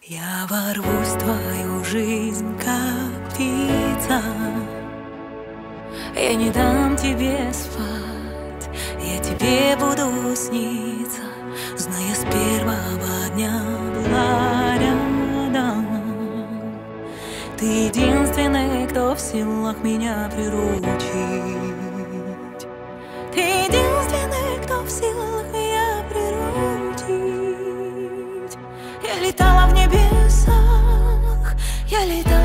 Я ворвусь в твою жизнь, как птица. Я не дам тебе спать, я тебе буду сниться, зная, с первого дня была рядом. Ты единственный, кто в силах меня приручить. Ты единственный, кто в силах меня приручить. Я летала в небесах, я летала